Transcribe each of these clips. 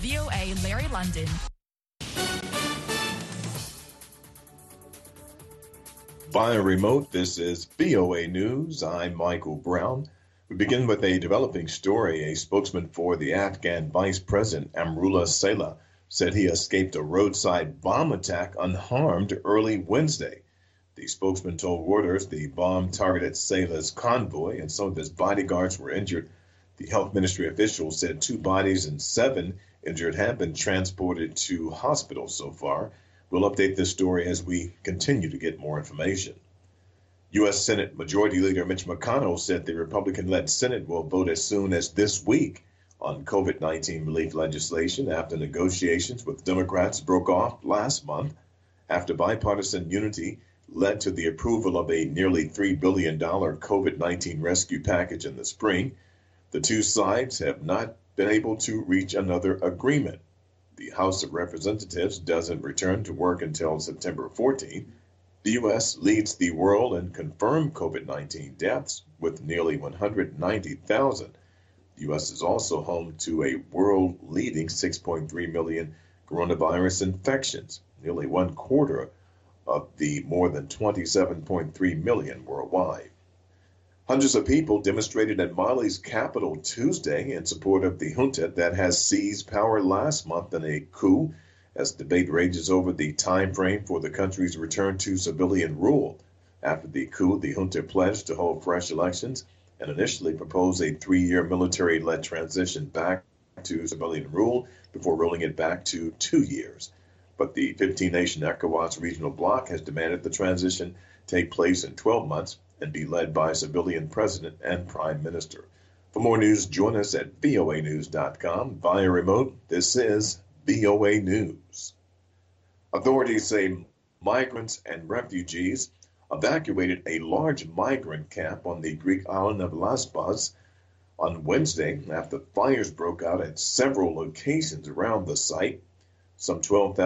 VOA Larry London. Via remote, this is VOA News. I'm Michael Brown. We begin with a developing story. A spokesman for the Afghan Vice President, Amrullah Saleh, said he escaped a roadside bomb attack unharmed early Wednesday. The spokesman told Reuters the bomb targeted Saleh's convoy and some of his bodyguards were injured. The health ministry officials said 2 bodies and 7 injured have been transported to hospitals so far. We'll update this story as we continue to get more information. U.S. Senate Majority Leader Mitch McConnell said the Republican-led Senate will vote as soon as this week on COVID-19 relief legislation after negotiations with Democrats broke off last month after bipartisan unity led to the approval of a nearly $3 billion COVID-19 rescue package in the spring. The two sides have not been able to reach another agreement. The House of Representatives doesn't return to work until September 14. The U.S. leads the world in confirmed COVID-19 deaths with nearly 190,000. The U.S. is also home to a world-leading 6.3 million coronavirus infections, nearly 1/4 of the more than 27.3 million worldwide. Hundreds of people demonstrated at Mali's capital Tuesday in support of the junta that has seized power last month in a coup, as debate rages over the time frame for the country's return to civilian rule. After the coup, the junta pledged to hold fresh elections and initially proposed a 3-year military-led transition back to civilian rule before rolling it back to 2 years. But the 15-nation ECOWAS regional bloc has demanded the transition take place in 12 months and be led by a civilian president and prime minister. For more news, join us at voanews.com. Via remote, this is VOA News. Authorities say migrants and refugees evacuated a large migrant camp on the Greek island of Lesbos on Wednesday after fires broke out at several locations around the site. Some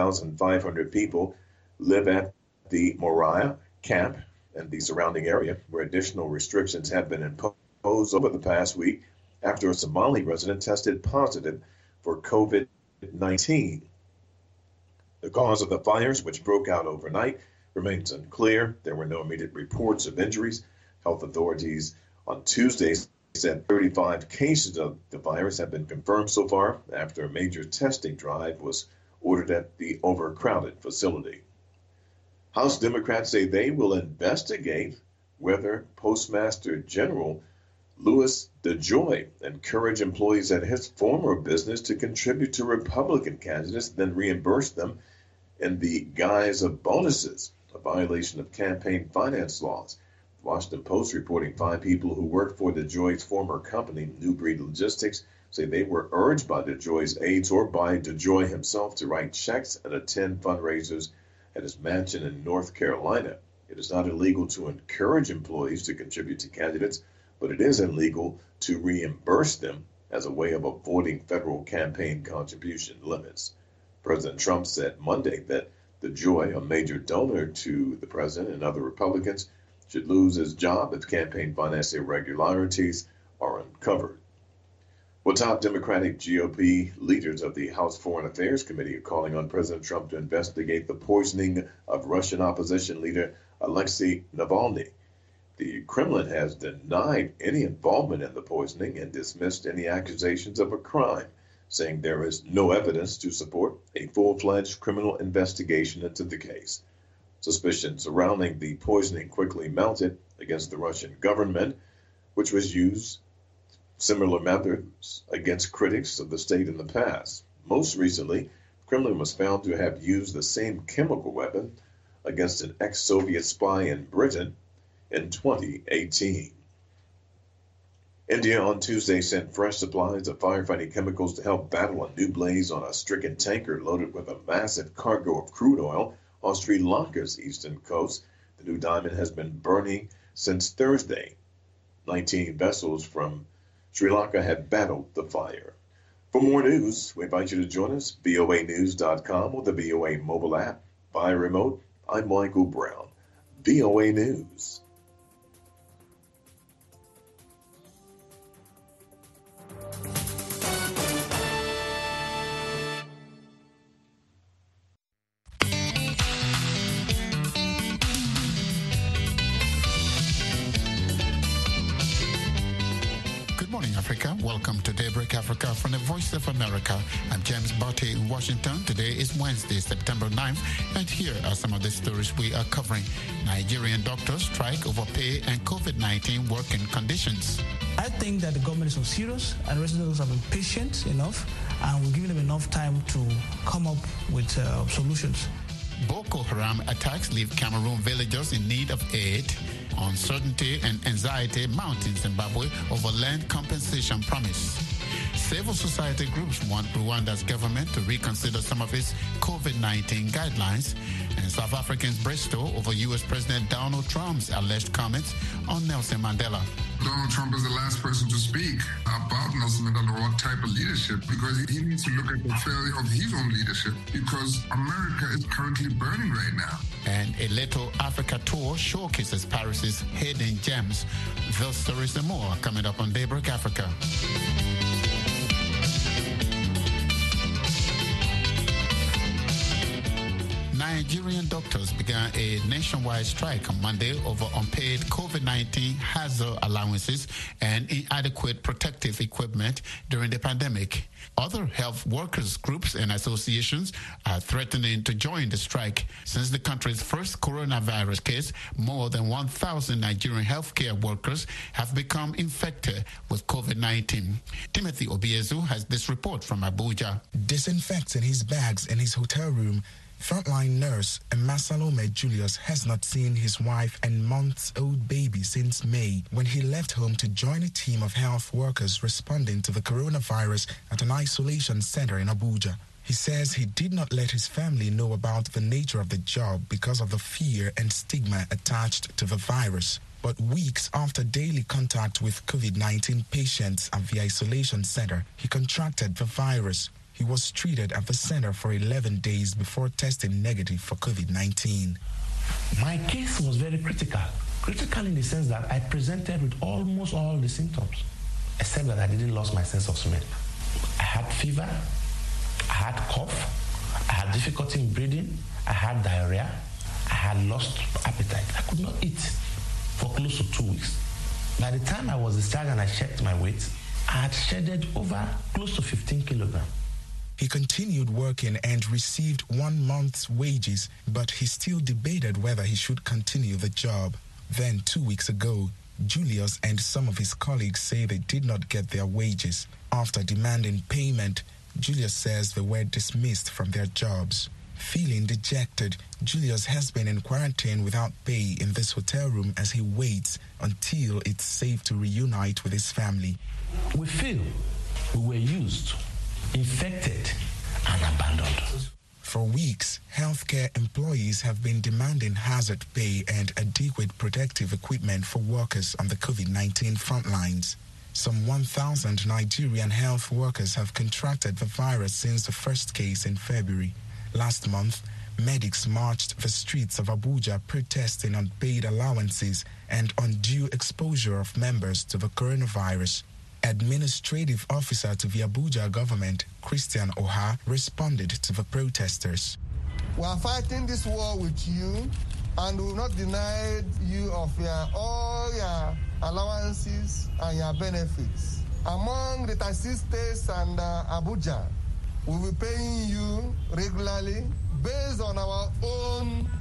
12,500 people live at the Moria camp and the surrounding area, where additional restrictions have been imposed over the past week after a Somali resident tested positive for COVID-19. The cause of the fires, which broke out overnight, remains unclear. There were no immediate reports of injuries. Health authorities on Tuesday said 35 cases of the virus have been confirmed so far after a major testing drive was ordered at the overcrowded facility. House Democrats say they will investigate whether Postmaster General Louis DeJoy encouraged employees at his former business to contribute to Republican candidates, then reimburse them in the guise of bonuses, a violation of campaign finance laws. The Washington Post reporting 5 people who worked for DeJoy's former company, New Breed Logistics, say they were urged by DeJoy's aides or by DeJoy himself to write checks and attend fundraisers at his mansion in North Carolina. It is not illegal to encourage employees to contribute to candidates, but it is illegal to reimburse them as a way of avoiding federal campaign contribution limits. President Trump said Monday that DeJoy, a major donor to the president and other Republicans, should lose his job if campaign finance irregularities are uncovered. Well, top Democratic GOP leaders of the House Foreign Affairs Committee are calling on President Trump to investigate the poisoning of Russian opposition leader Alexei Navalny. The Kremlin has denied any involvement in the poisoning and dismissed any accusations of a crime, saying there is no evidence to support a full-fledged criminal investigation into the case. Suspicions surrounding the poisoning quickly mounted against the Russian government, which was used similar methods against critics of the state in the past. Most recently, the Kremlin was found to have used the same chemical weapon against an ex-Soviet spy in Britain in 2018. India on Tuesday sent fresh supplies of firefighting chemicals to help battle a new blaze on a stricken tanker loaded with a massive cargo of crude oil off Sri Lanka's eastern coast. The new diamond has been burning since Thursday. 19 vessels from Sri Lanka have battled the fire. For more news, we invite you to join us, voanews.com or the VOA mobile app. Via remote, I'm Michael Brown, VOA News. Welcome to Daybreak Africa from the Voice of America. I'm James Barty in Washington. Today is Wednesday, September 9th, and here are some of the stories we are covering. Nigerian doctors strike over pay and COVID-19 working conditions. I think that the government is not serious and residents have been patient enough, and we're giving them enough time to come up with solutions. Boko Haram attacks leave Cameroon villagers in need of aid. Uncertainty and anxiety mount in Zimbabwe over land compensation promise. Civil society groups want Rwanda's government to reconsider some of its COVID-19 guidelines. And South Africans Bristol over U.S. President Donald Trump's alleged comments on Nelson Mandela. Donald Trump is the last person to speak about Nelson Mandela, what type of leadership, because he needs to look at the failure of his own leadership, because America is currently burning right now. And a Little Africa tour showcases Paris's hidden gems. Those stories and more coming up on Daybreak Africa. Nigerian doctors began a nationwide strike on Monday over unpaid COVID-19 hazard allowances and inadequate protective equipment during the pandemic. Other health workers groups and associations are threatening to join the strike. Since the country's first coronavirus case, more than 1,000 Nigerian healthcare workers have become infected with COVID-19. Timothy Obiezu has this report from Abuja. Disinfecting his bags in his hotel room, frontline nurse Emma Salome Julius has not seen his wife and months-old baby since May, when he left home to join a team of health workers responding to the coronavirus at an isolation center in Abuja. He says he did not let his family know about the nature of the job because of the fear and stigma attached to the virus. But weeks after daily contact with COVID-19 patients at the isolation center, he contracted the virus. He was treated at the center for 11 days before testing negative for COVID-19. My case was very critical. Critical in the sense that I presented with almost all the symptoms, except that I didn't lose my sense of smell. I had fever, I had cough, I had difficulty in breathing, I had diarrhea, I had lost appetite. I could not eat for close to 2 weeks. By the time I was discharged and I checked my weight, I had shedded over close to 15 kilograms. He continued working and received 1 month's wages, but he still debated whether he should continue the job. Then 2 weeks ago, Julius and some of his colleagues say they did not get their wages. After demanding payment, Julius says they were dismissed from their jobs. Feeling dejected, Julius has been in quarantine without pay in this hotel room as he waits until it's safe to reunite with his family. We feel we were used, infected, and abandoned. For weeks, healthcare employees have been demanding hazard pay and adequate protective equipment for workers on the COVID-19 front lines. Some 1,000 Nigerian health workers have contracted the virus since the first case in February. Last month, medics marched the streets of Abuja protesting unpaid allowances and undue exposure of members to the coronavirus. Administrative officer to the Abuja government, Christian Oha, responded to the protesters. We are fighting this war with you and we will not deny you of all your allowances and your benefits. Among the 36 states and Abuja, we will be paying you regularly based on our own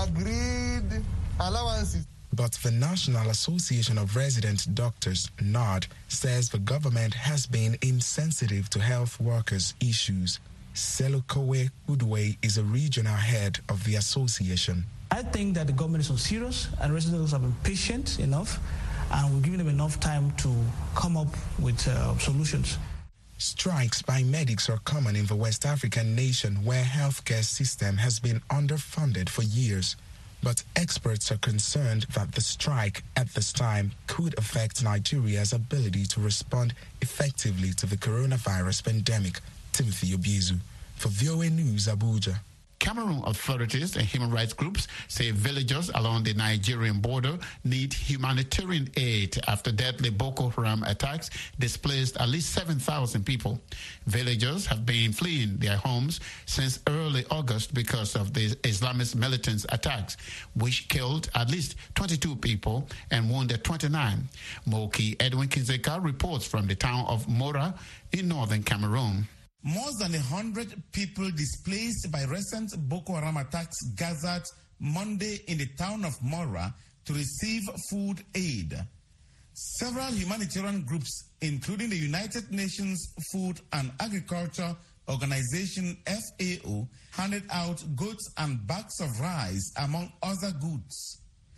agreed allowances. But the National Association of Resident Doctors, NARD, says the government has been insensitive to health workers' issues. Selukowe Udwe is a regional head of the association. I think that the government is not serious and residents have been patient enough, and we're giving them enough time to come up with solutions. Strikes by medics are common in the West African nation where healthcare system has been underfunded for years. But experts are concerned that the strike at this time could affect Nigeria's ability to respond effectively to the coronavirus pandemic. Timothy Obiezu for VOA News, Abuja. Cameroon authorities and human rights groups say villagers along the Nigerian border need humanitarian aid after deadly Boko Haram attacks displaced at least 7,000 people. Villagers have been fleeing their homes since early August because of the Islamist militants' attacks, which killed at least 22 people and wounded 29. Moki Edwin Kinzeka reports from the town of Mora in northern Cameroon. More than 100 people displaced by recent Boko Haram attacks gathered Monday in the town of Mora to receive food aid. Several humanitarian groups, including the United Nations Food and Agriculture Organization FAO, handed out goats and bags of rice, among other goods.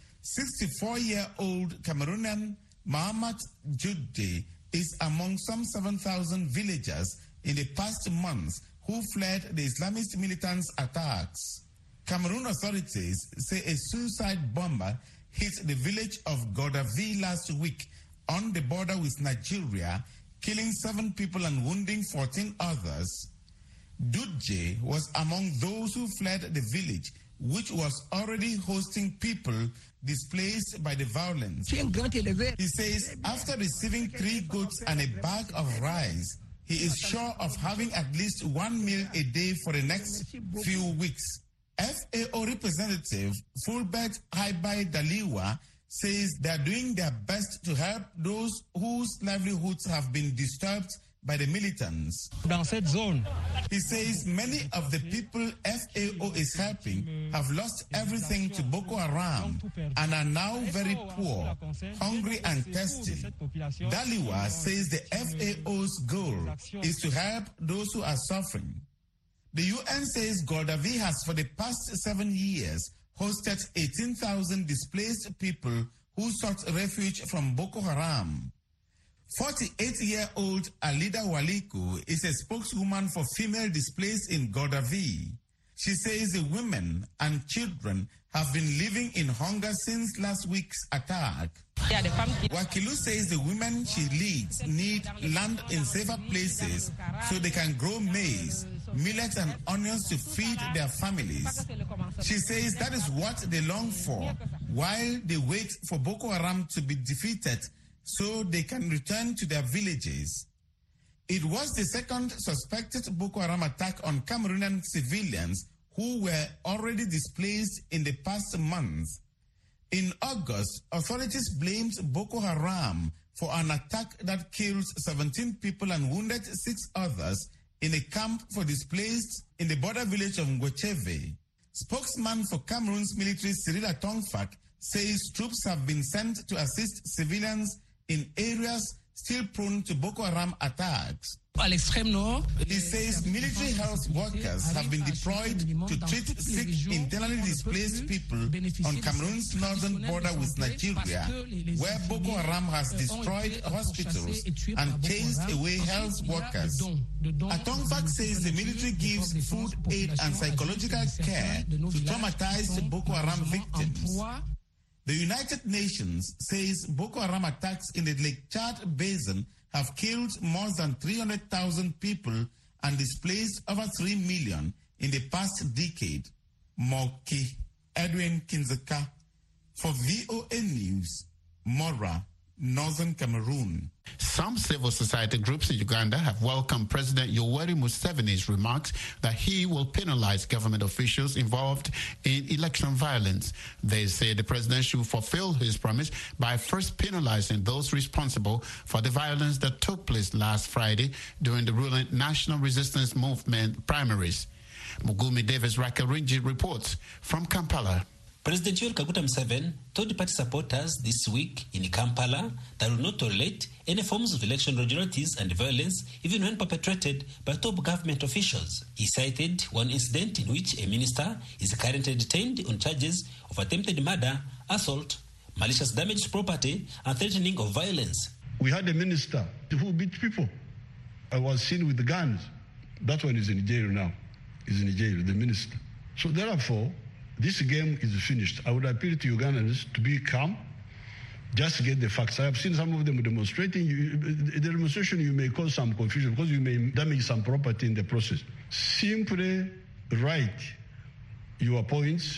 64-year-old Cameroonian Mohamed Judde is among some 7,000 villagers in the past months who fled the Islamist militants' attacks. Cameroon authorities say a suicide bomber hit the village of Godavi last week on the border with Nigeria, killing 7 people and wounding 14 others. Dudje was among those who fled the village, which was already hosting people displaced by the violence. He says after receiving 3 goats and a bag of rice, he is sure of having at least 1 meal a day for the next few weeks. FAO representative Fulbert Haibai Daliwa says they are doing their best to help those whose livelihoods have been disturbed by the militants. He says many of the people FAO is helping have lost everything to Boko Haram and are now very poor, hungry and thirsty. Daliwa says the FAO's goal is to help those who are suffering. The UN says Godavi has for the past 7 years hosted 18,000 displaced people who sought refuge from Boko Haram. 48-year-old Alida Waliku is a spokeswoman for female displaced in Godavi. She says the women and children have been living in hunger since last week's attack. Wakilu says the women she leads need land in safer places so they can grow maize, millet and onions to feed their families. She says that is what they long for while they wait for Boko Haram to be defeated so they can return to their villages. It was the second suspected Boko Haram attack on Cameroonian civilians who were already displaced in the past month. In August, authorities blamed Boko Haram for an attack that killed 17 people and wounded 6 others in a camp for displaced in the border village of Ngwecheve. Spokesman for Cameroon's military, Cyril Atongfak, says troops have been sent to assist civilians in areas still prone to Boko Haram attacks. He says military health workers have been deployed to treat sick internally displaced people on Cameroon's northern border with Nigeria, where Boko Haram has destroyed hospitals and chased away health workers. Atongfak says the military gives food aid and psychological care to traumatized Boko Haram victims. The United Nations says Boko Haram attacks in the Lake Chad Basin have killed more than 300,000 people and displaced over 3 million in the past decade. Moki Edwin Kinzeka for VOA News, Mora, Northern Cameroon. Some civil society groups in Uganda have welcomed President Yoweri Museveni's remarks that he will penalize government officials involved in election violence. They say the president should fulfill his promise by first penalizing those responsible for the violence that took place last Friday during the ruling National Resistance Movement primaries. Mugumi Davis Rakarinji reports from Kampala. President Yoweri Kaguta Museveni told party supporters this week in Kampala that will not tolerate any forms of election irregularities and violence, even when perpetrated by top government officials. He cited one incident in which a minister is currently detained on charges of attempted murder, assault, malicious damage to property, and threatening of violence. We had a minister who beat people. I was seen with the guns. That one is in jail now. He's in jail, the minister. So therefore, this game is finished. I would appeal to Ugandans to be calm, just get the facts. I have seen some of them demonstrating. The demonstration, you may cause some confusion because you may damage some property in the process. Simply write your points,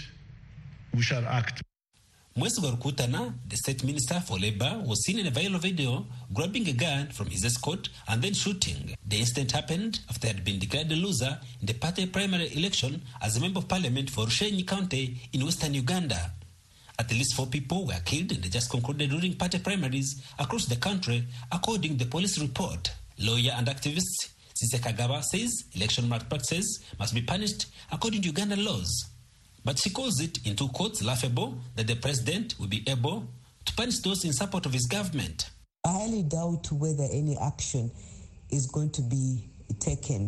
we shall act. Mwezi wa Rukutana, the state minister for labor, was seen in a viral video grabbing a gun from his escort and then shooting. The incident happened after he had been declared a loser in the party primary election as a member of parliament for Rushenyi County in western Uganda. At least 4 people were killed in the just concluded ruling party primaries across the country, according to the police report. Lawyer and activist Sise Kagaba says election malpractices must be punished according to Ugandan laws. But she calls it in 2 quotes laughable that the president will be able to punish those in support of his government. I highly doubt whether any action is going to be taken.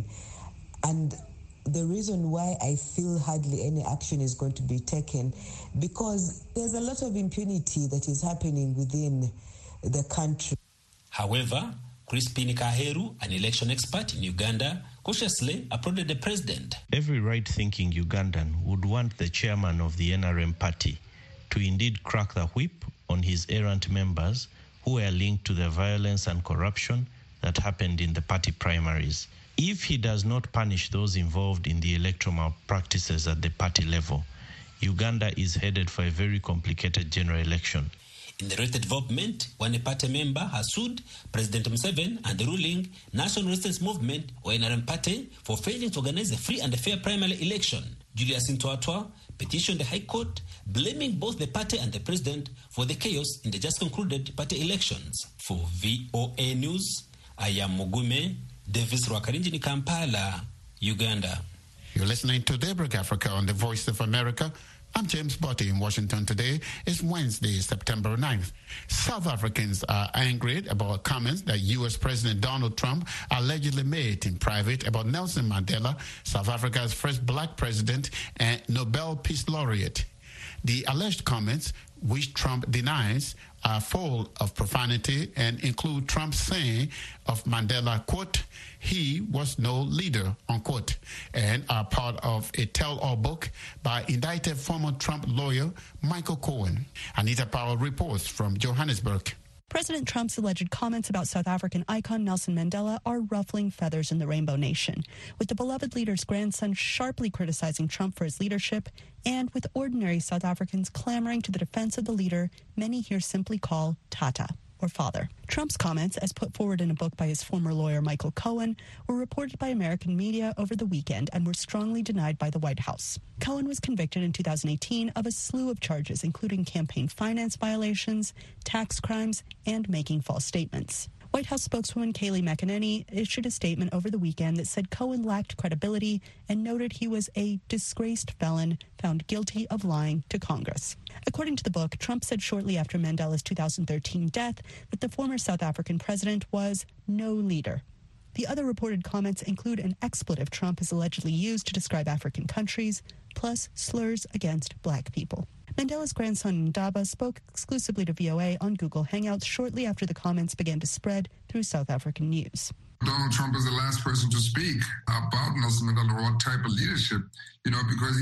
And the reason why I feel hardly any action is going to be taken, because there's a lot of impunity that is happening within the country. However, Crispin Kaheru, an election expert in Uganda, cautiously applauded the president. Every right-thinking Ugandan would want the chairman of the NRM party to indeed crack the whip on his errant members who were linked to the violence and corruption that happened in the party primaries. If he does not punish those involved in the electoral malpractices at the party level, Uganda is headed for a very complicated general election. In the recent development, one party member has sued President Museveni and the ruling National Resistance Movement, or NRM party, for failing to organize a free and fair primary election. Julius Ntwatwa petitioned the High Court, blaming both the party and the president for the chaos in the just concluded party elections. For VOA News, I am Mugume Davis Rwakarinjini, Kampala, Uganda. You're listening to Daybreak Africa on the Voice of America. I'm James Botti in Washington. Today is Wednesday, September 9th. South Africans are angry about comments that U.S. President Donald Trump allegedly made in private about Nelson Mandela, South Africa's first black president and Nobel Peace Laureate. The alleged comments, which Trump denies, are full of profanity and include Trump saying of Mandela, quote, "He was no leader," unquote, and are part of a tell-all book by indicted former Trump lawyer Michael Cohen. Anita Powell reports from Johannesburg. President Trump's alleged comments about South African icon Nelson Mandela are ruffling feathers in the Rainbow Nation, with the beloved leader's grandson sharply criticizing Trump for his leadership, and with ordinary South Africans clamoring to the defense of the leader many here simply call Tata, or father. Trump's comments, as put forward in a book by his former lawyer Michael Cohen, were reported by American media over the weekend and were strongly denied by the White House. Cohen was convicted in 2018 of a slew of charges, including campaign finance violations, tax crimes, and making false statements. White House spokeswoman Kayleigh McEnany issued a statement over the weekend that said Cohen lacked credibility and noted he was a disgraced felon found guilty of lying to Congress. According to the book, Trump said shortly after Mandela's 2013 death that the former South African president was no leader. The other reported comments include an expletive Trump has allegedly used to describe African countries, plus slurs against black people. Mandela's grandson Ndaba spoke exclusively to VOA on Google Hangouts shortly after the comments began to spread through South African news. Donald Trump is the last person to speak about Nelson Mandela, what type of leadership, because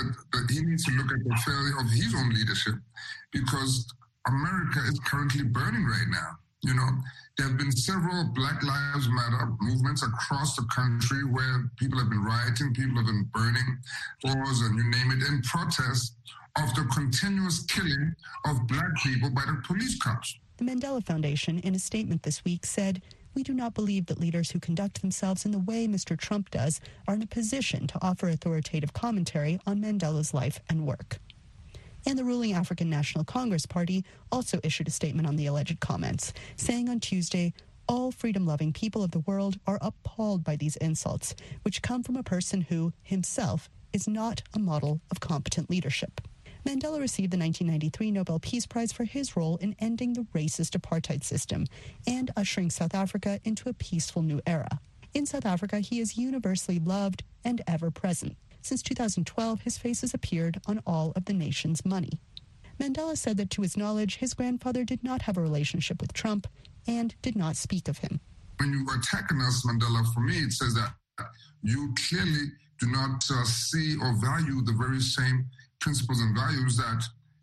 he needs to look at the failure of his own leadership, because America is currently burning right now. There have been several Black Lives Matter movements across the country where people have been rioting, people have been burning doors and you name it, in protest of the continuous killing of black people by the police cops. The Mandela Foundation, in a statement this week, said, "We do not believe that leaders who conduct themselves in the way Mr. Trump does are in a position to offer authoritative commentary on Mandela's life and work." And the ruling African National Congress Party also issued a statement on the alleged comments, saying on Tuesday, "All freedom-loving people of the world are appalled by these insults, which come from a person who, himself, is not a model of competent leadership." Mandela received the 1993 Nobel Peace Prize for his role in ending the racist apartheid system and ushering South Africa into a peaceful new era. In South Africa, he is universally loved and ever present. Since 2012, his face has appeared on all of the nation's money. Mandela said that to his knowledge, his grandfather did not have a relationship with Trump and did not speak of him. When you attack Nelson Mandela, for me, it says that you clearly do not see or value the very same principles and values that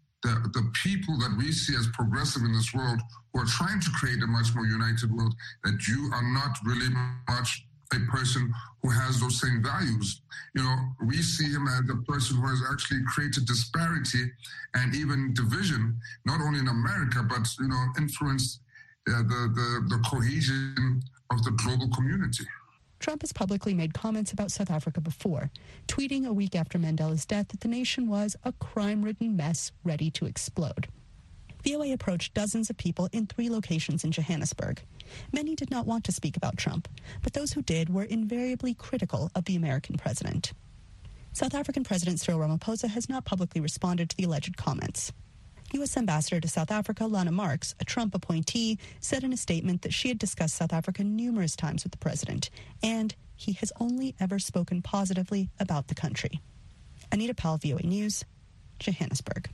the people that we see as progressive in this world, who are trying to create a much more united world, that you are not really much a person who has those same values. You know, we see him as a person who has actually created disparity and even division, not only in America, but, you know, influenced the cohesion of the global community. Trump has publicly made comments about South Africa before, tweeting a week after Mandela's death that the nation was a crime-ridden mess ready to explode. VOA approached dozens of people in 3 locations in Johannesburg. Many did not want to speak about Trump, but those who did were invariably critical of the American president. South African President Cyril Ramaphosa has not publicly responded to the alleged comments. U.S. Ambassador to South Africa, Lana Marks, a Trump appointee, said in a statement that she had discussed South Africa numerous times with the president, and he has only ever spoken positively about the country. Anita Powell, VOA News, Johannesburg.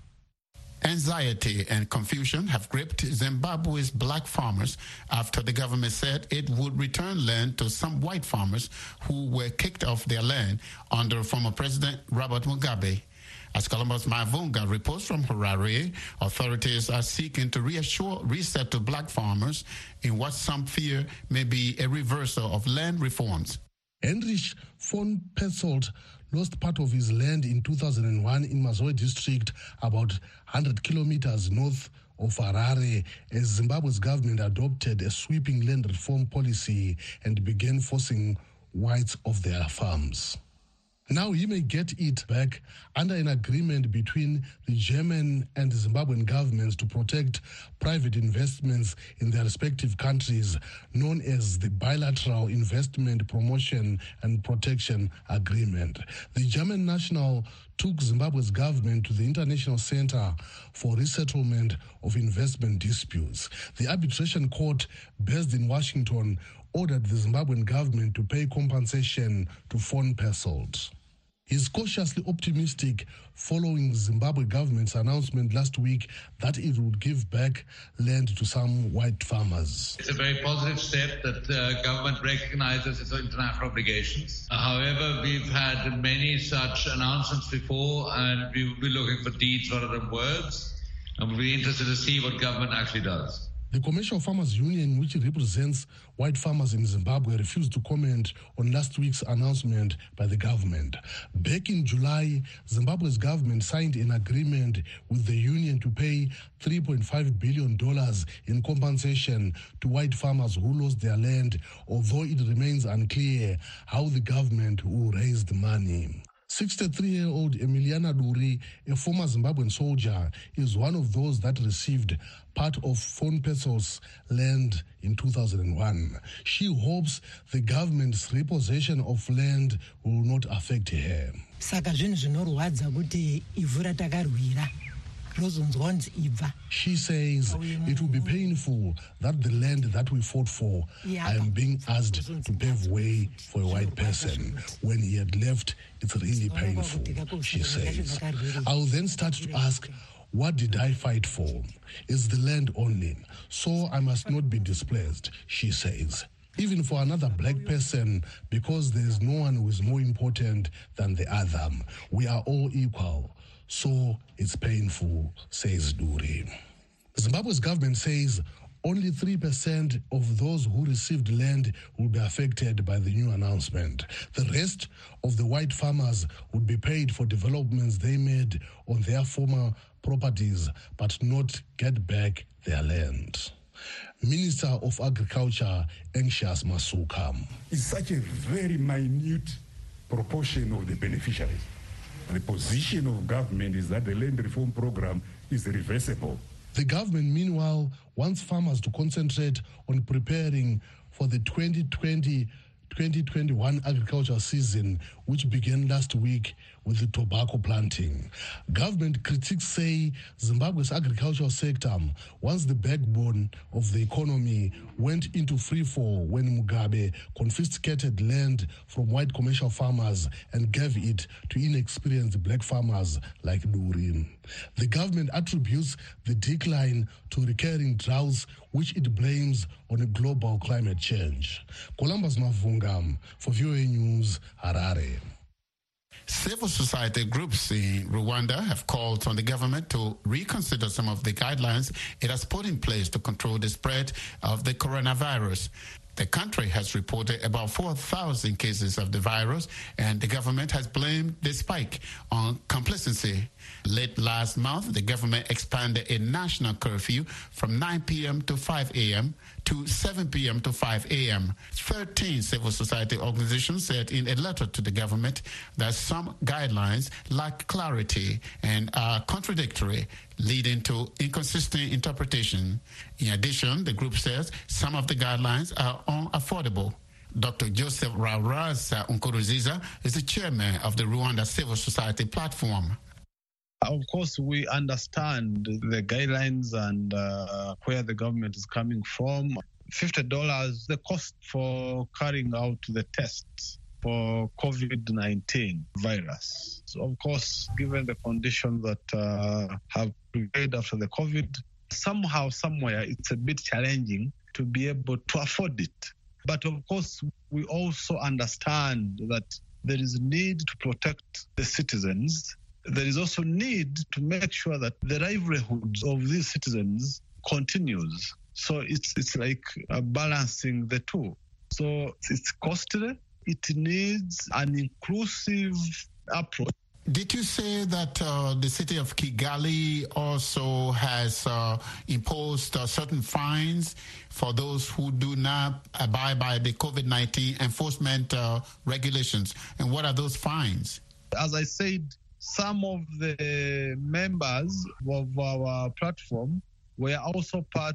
Anxiety and confusion have gripped Zimbabwe's black farmers after the government said it would return land to some white farmers who were kicked off their land under former President Robert Mugabe. As Columbus Mavunga reports from Harare, authorities are seeking to reassure receptive black farmers in what some fear may be a reversal of land reforms. Heinrich von Petzold lost part of his land in 2001 in Mazoe district, about 100 kilometers north of Harare, as Zimbabwe's government adopted a sweeping land reform policy and began forcing whites off their farms. Now he may get it back under an agreement between the German and Zimbabwean governments to protect private investments in their respective countries, known as the Bilateral Investment Promotion and Protection Agreement. The German national took Zimbabwe's government to the International Center for Resettlement of Investment Disputes. The arbitration court, based in Washington, ordered the Zimbabwean government to pay compensation to von Petzold. He's cautiously optimistic following Zimbabwe government's announcement last week that it would give back land to some white farmers. It's a very positive step that the government recognizes its international obligations. However, we've had many such announcements before, and we will be looking for deeds rather than words, and we'll be interested to see what government actually does. The Commercial Farmers Union, which represents white farmers in Zimbabwe, refused to comment on last week's announcement by the government. Back in July, Zimbabwe's government signed an agreement with the union to pay $3.5 billion in compensation to white farmers who lost their land, although it remains unclear how the government will raise the money. 63-year-old Emiliana Duri, a former Zimbabwean soldier, is one of those that received part of von Petzold's land in 2001. She hopes the government's repossession of land will not affect her. She says it will be painful that the land that we fought for, I am being asked to pave way for a white person. When he had left, it's really painful, she says. I'll then start to ask, what did I fight for? It's the land only, so I must not be displaced, she says. Even for another black person, because there is no one who is more important than the other. We are all equal. So it's painful, says Duri. Zimbabwe's government says only 3% of those who received land will be affected by the new announcement. The rest of the white farmers would be paid for developments they made on their former properties, but not get back their land. Minister of Agriculture, Anxious Masuka. It's such a very minute proportion of the beneficiaries. The position of government is that the land reform program is reversible. The government, meanwhile, wants farmers to concentrate on preparing for the 2020-2021 agricultural season, which began last week with the tobacco planting. Government critics say Zimbabwe's agricultural sector, once the backbone of the economy, went into freefall when Mugabe confiscated land from white commercial farmers and gave it to inexperienced black farmers like Duri. The government attributes the decline to recurring droughts, which it blames on a global climate change. Columbus Mavunga for VOA News, Harare. Civil society groups in Rwanda have called on the government to reconsider some of the guidelines it has put in place to control the spread of the coronavirus. The country has reported about 4,000 cases of the virus, and the government has blamed the spike on complacency. Late last month, the government expanded a national curfew from 9 p.m. to 5 a.m. to 7 p.m. to 5 a.m. 13 civil society organizations said in a letter to the government that some guidelines lack clarity and are contradictory, leading to inconsistent interpretation. In addition, the group says some of the guidelines are unaffordable. Dr. Joseph Rarasa Nkurunziza is the chairman of the Rwanda Civil Society Platform. Of course, we understand the guidelines and where the government is coming from. $50, the cost for carrying out the tests for COVID-19 virus. So of course, given the conditions that have prevailed after the COVID, somehow, somewhere, it's a bit challenging to be able to afford it. But of course, we also understand that there is need to protect the citizens. There is also need to make sure that the livelihoods of these citizens continues. So it's like balancing the two. So it's costly. It needs an inclusive approach. Did you say that the city of Kigali also has imposed certain fines for those who do not abide by the COVID-19 enforcement regulations? And what are those fines? As I said, some of the members of our platform were also part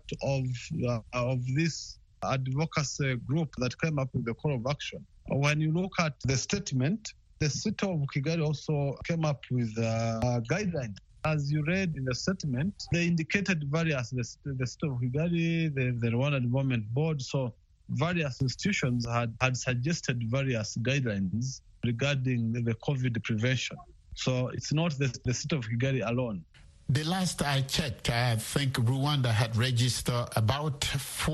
of this advocacy group that came up with the call of action. When you look at the statement, the city of Kigali also came up with guidelines. As you read in the statement, they indicated various, the city of Kigali, the Rwanda Development Board, so various institutions had suggested various guidelines regarding the COVID prevention. So it's not the city of Kigali alone. The last I checked, I think Rwanda had registered about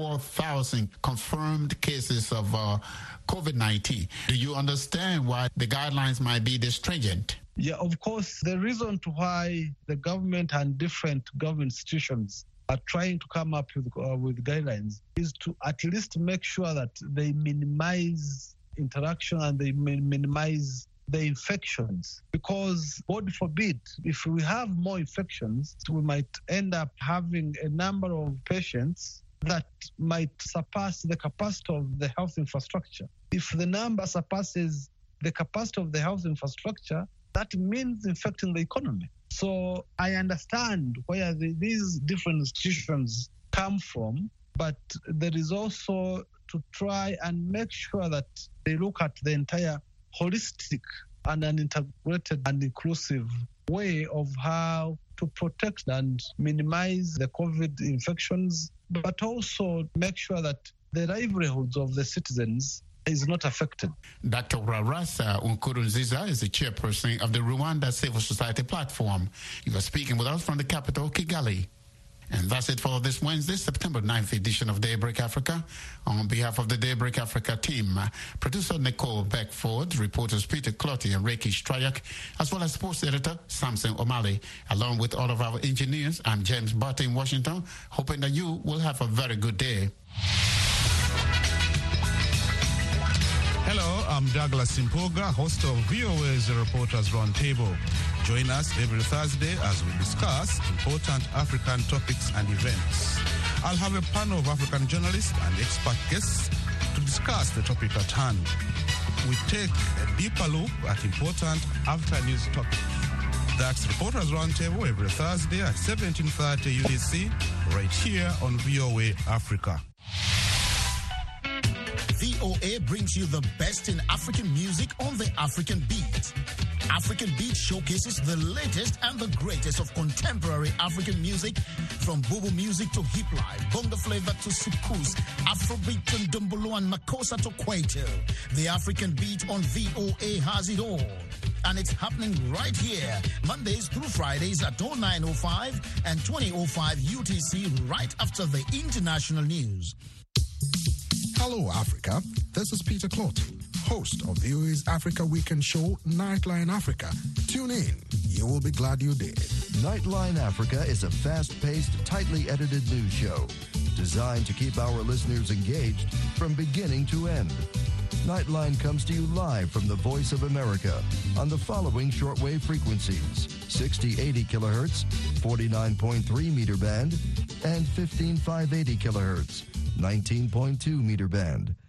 4,000 confirmed cases of COVID-19. Do you understand why the guidelines might be this stringent? Yeah, of course. The reason to why the government and different government institutions are trying to come up with guidelines is to at least make sure that they minimize interaction and they minimize the infections, because God forbid, if we have more infections, we might end up having a number of patients that might surpass the capacity of the health infrastructure. If the number surpasses the capacity of the health infrastructure, that means infecting the economy. So I understand where these different institutions come from, but there is also to try and make sure that they look at the entire holistic and an integrated and inclusive way of how to protect and minimize the COVID infections, but also make sure that the livelihoods of the citizens is not affected. Dr. Rarasa Nkurunziza is the chairperson of the Rwanda Civil Society Platform. You are speaking with us from the capital, Kigali. And that's it for this Wednesday, September 9th edition of Daybreak Africa. On behalf of the Daybreak Africa team, producer Nicole Beckford, reporters Peter Clotty and Reiki Strayak, as well as sports editor Samson O'Malley, along with all of our engineers, I'm James Barton in Washington, hoping that you will have a very good day. Hello, I'm Douglas Simpoga, host of VOA's Reporters Roundtable. Join us every Thursday as we discuss important African topics and events. I'll have a panel of African journalists and expert guests to discuss the topic at hand. We take a deeper look at important African news topics. That's Reporters Roundtable every Thursday at 17:30 UTC, right here on VOA Africa. VOA brings you the best in African music on the African Beat. African Beat showcases the latest and the greatest of contemporary African music, from Bobo music to hip life, bongo flavor to soukous, Afrobeat and Dumbolo and Makossa to Kwaito. The African Beat on VOA has it all. And it's happening right here, Mondays through Fridays at 09:05 and 20:05 UTC, right after the international news. Hello, Africa. This is Peter Clotty, host of VOA's Africa Weekend show, Nightline Africa. Tune in. You will be glad you did. Nightline Africa is a fast-paced, tightly edited news show. designed to keep our listeners engaged from beginning to end. Nightline comes to you live from the Voice of America on the following shortwave frequencies: 6080 kilohertz, 49.3 meter band, and 15580 kilohertz, 19.2 meter band.